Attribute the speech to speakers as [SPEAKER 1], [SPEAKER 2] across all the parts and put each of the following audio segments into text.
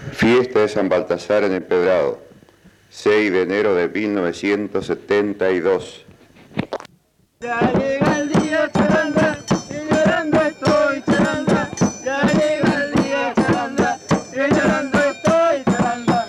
[SPEAKER 1] Fiesta de San Baltasar en el Pedrado, 6 de enero de 1972.
[SPEAKER 2] Ya llega el día, charanda, y llorando estoy, charanda. Ya llega el día, charanda, y llorando estoy, charanda.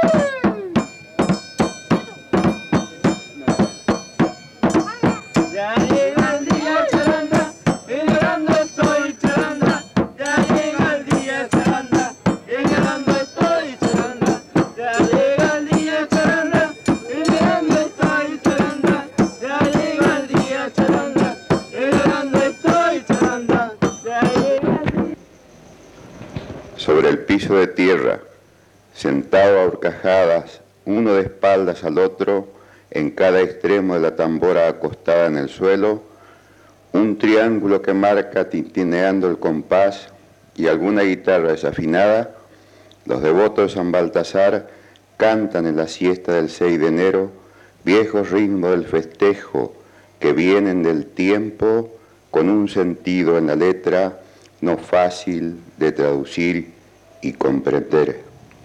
[SPEAKER 2] Ya llega el día, charanda, y llorando estoy, charanda. Ya llega el día, charanda, y llorando estoy, charanda. Ya llega el día, charanda, y llorando estoy, charanda. Ya llega el día, charanda, y llorando estoy, charanda. Ya llega el día.
[SPEAKER 1] Sobre el piso de tierra, sentado a horcajadas, uno de espaldas al otro, en cada extremo de la tambora acostada en el suelo, un triángulo que marca tintineando el compás y alguna guitarra desafinada, los devotos de San Baltasar cantan en la siesta del 6 de enero viejos ritmos del festejo que vienen del tiempo con un sentido en la letra no fácil de traducir y comprender.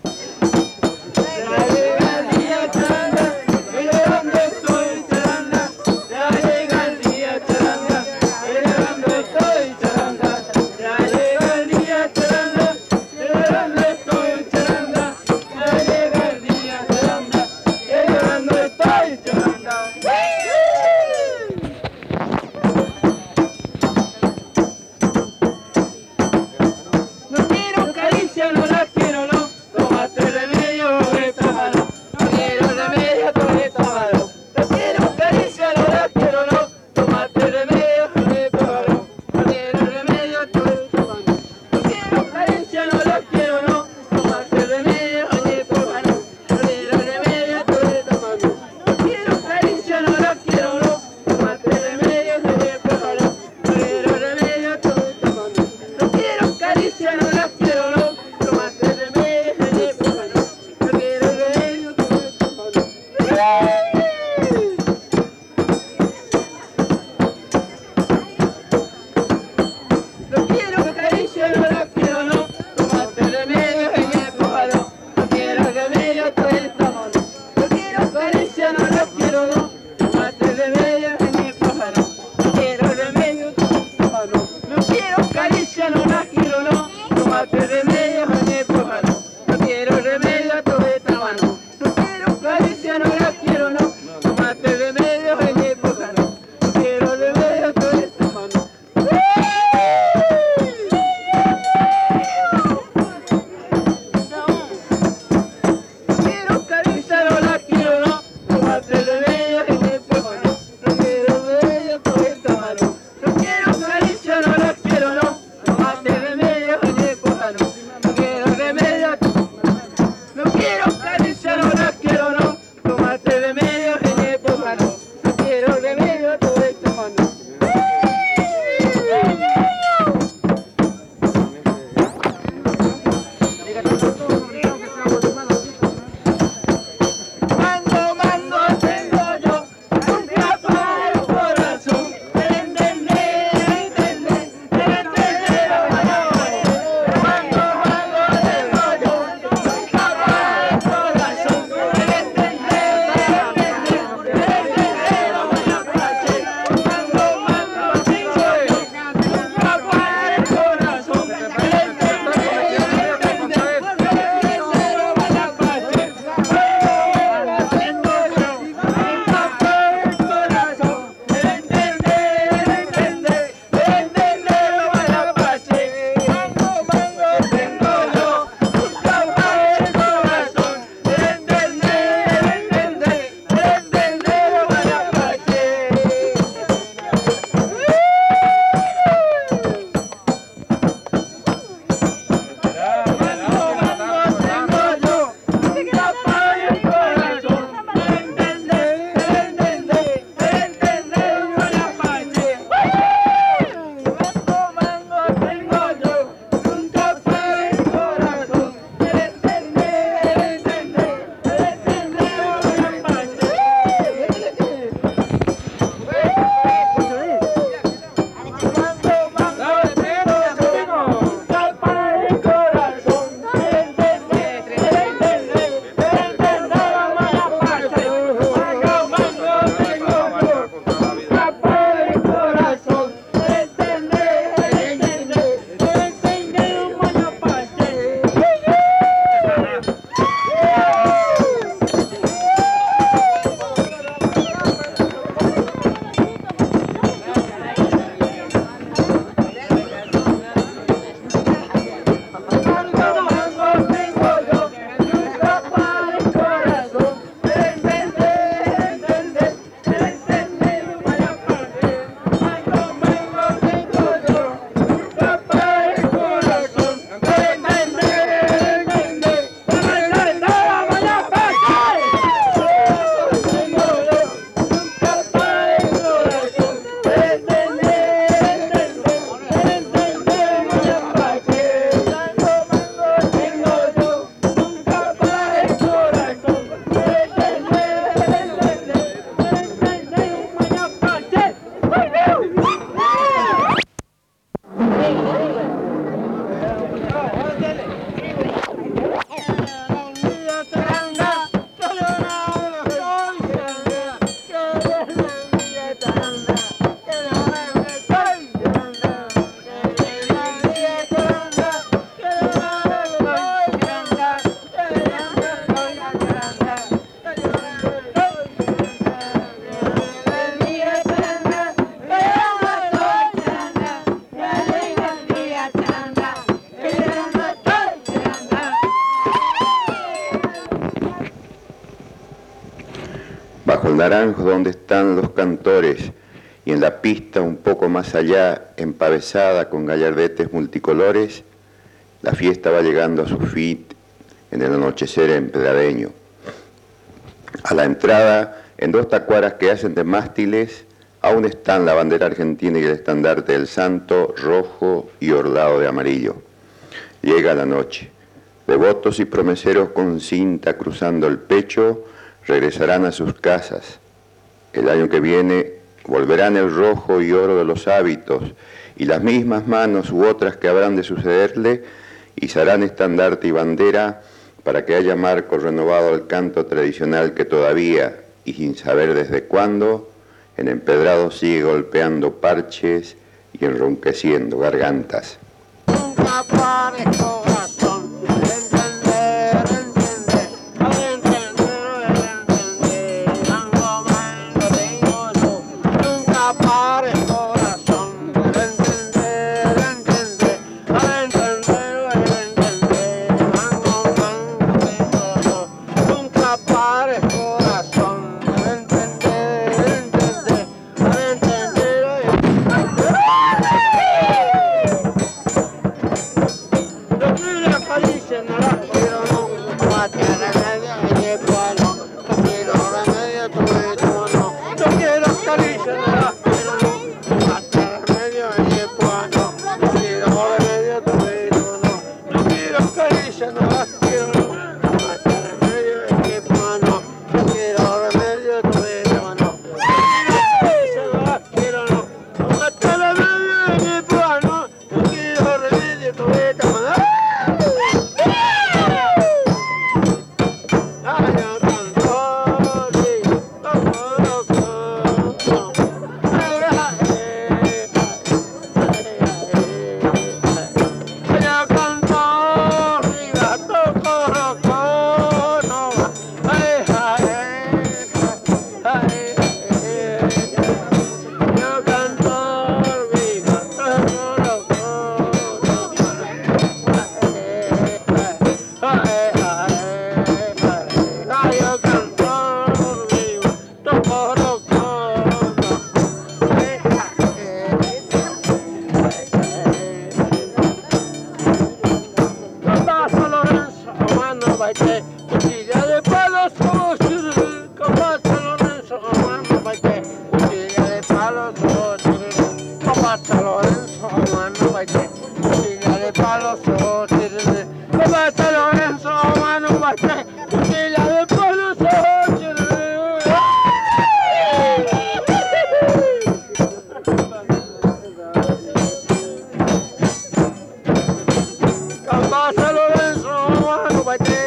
[SPEAKER 2] Ya llega el día, charanda, y llorando estoy, charanda. Ya llega el día, charanda, y llorando estoy, charanda. Ya llega el día, charanda, y llorando estoy, charanda. Ya llega el día, charanda, y llorando estoy, charanda. No quiero caricia, no la quiero, no. Tómate remedio con esta mano. No quiero remedio con esta mano. No quiero caricia, no la quiero, no. Tómate remedio con esta mano. No quiero remedio con esta mano. No quiero caricia, no la quiero, no. Tómate remedio con esta mano. No quiero remedio con esta mano. No quiero caricia, no la quiero, no. Tómate remedio con esta mano. No quiero remedio con esta mano. No quiero caricia, no la quiero, no. Tómate remedio con esta mano. No quiero remedio con esta mano. No quiero caricia, no la quiero, no. Tómate remedio en esta mano. No quiero remedio con esta mano. No quiero caricia, no la quiero, no. Tómate remedio en esta mano. No quiero remedio con esta mano. No quiero caricia, no la quiero, no. Tómate remedio en esta mano. No quiero remedio con esta mano. No quiero caricia, no la quiero, no. Tómate remedio en esta mano. No quiero remedio con esta mano. No quiero caricia, no la quiero, no. Tómate remedio en esta mano. No quiero remedio con esta mano. No quiero caricia, no la quiero, no. Tómate remedio en esta mano. No quiero remedio. No quiero caricia, no la quiero, no. Tómate remedio en esta mano. No quiero remedio con esta mano. Mando tengo yo, nunca para el corazón. Entender, mando tengo yo, nunca para el corazón. Mando tengo yo, nunca para el corazón.
[SPEAKER 1] el naranjo donde están los cantores, y en la pista un poco más allá, empavesada con gallardetes multicolores, la fiesta va llegando a su fin en el anochecer empedradeño. A la entrada, en 2 tacuaras que hacen de mástiles, aún están la bandera argentina y el estandarte del santo, rojo y orlado de amarillo. Llega la noche. Devotos y promeseros con cinta cruzando el pecho regresarán a sus casas. El año que viene volverán el rojo y oro de los hábitos, y las mismas manos u otras que habrán de sucederle izarán estandarte y bandera para que haya marco renovado al canto tradicional que todavía, y sin saber desde cuándo, en empedrado sigue golpeando parches y enronqueciendo gargantas.
[SPEAKER 2] Nunca pare corazón, entender, algo más lo tengo yo. Nunca pare corazón, entender, algo más lo tengo yo. Nunca pare corazón, no la quiero, no, mate remedio en el pueblo, no quiero remedio, no quiero caricia, no la quiero, no, mate remedio en el pueblo, no quiero remedio, no quiero caricia, no la quiero, no, mate remedio en el pueblo, no quiero remedio, no quiero, no mate remedio en el pueblo, no quiero remedio, no. Cuchilla de palos, como churru, combate Lorenzo, mano baite. Cuchilla de palos, como churru, combate Lorenzo, mano baite. Cuchilla de palos, como churru, combate Lorenzo, mano baite. Cuchilla de palos, como churru. Combate Lorenzo, mano baite.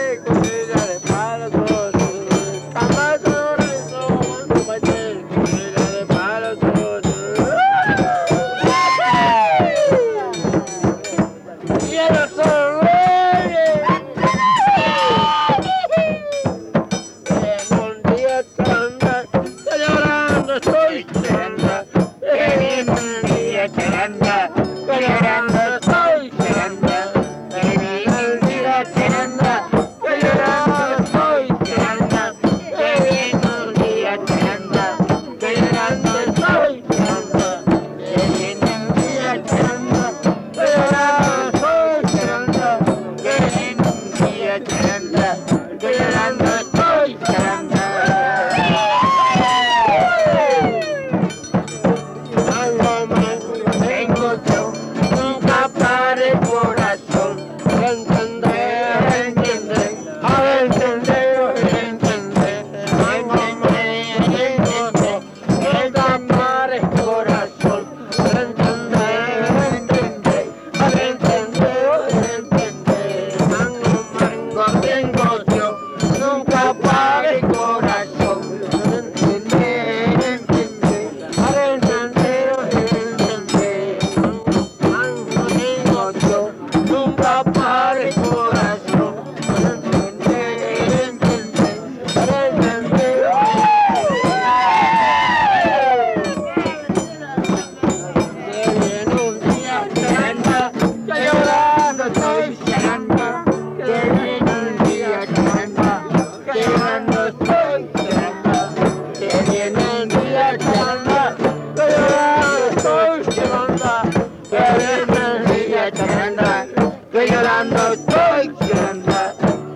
[SPEAKER 2] Nunca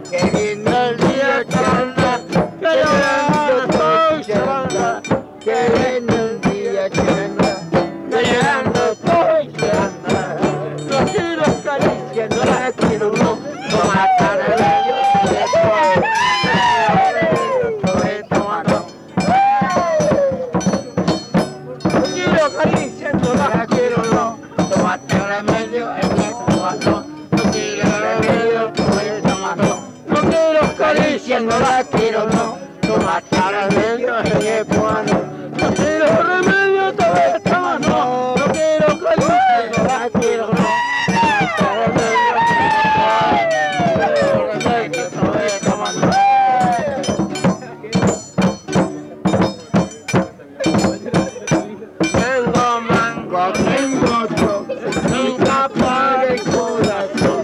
[SPEAKER 2] qué lindo el día, charanga, que llorando estoy, charanga, qué lindo el día, charanga, que llorando estoy, charanga. No quiero caricias, no las quiero, no, no matar el bello, quiero caricias, no las quiero, no, tomate remedio, el viejo mató. No quiero remedio, no quiero caricias, no las quiero, no, tomate remedio, el viejo mató. No quiero remedio, todo está mano, no quiero caricias, no las quiero, no, tomate remedio, todo está mano. Tengo mango, tengo yo, nunca para el corazón.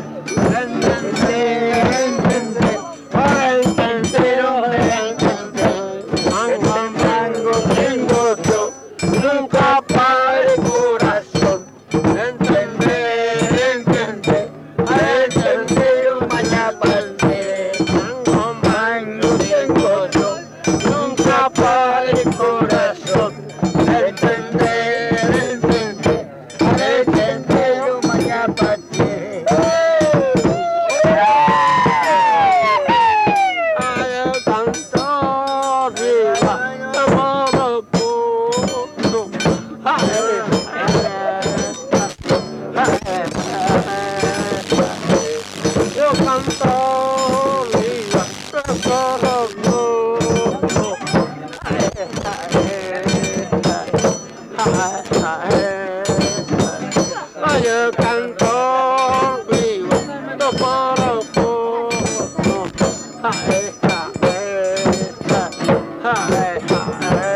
[SPEAKER 2] Entender, para entenderlo, entender. Mango, mango, tengo yo, nunca para el corazón. Entender, para entenderlo, mañana perderé. Mango, mango, tengo yo, nunca para el corazón. Entender, mañana partiré. Ay, tanto arriba, amor oculto. Yo canto arriba, amor oculto. Yo canto vivo, no paro poco.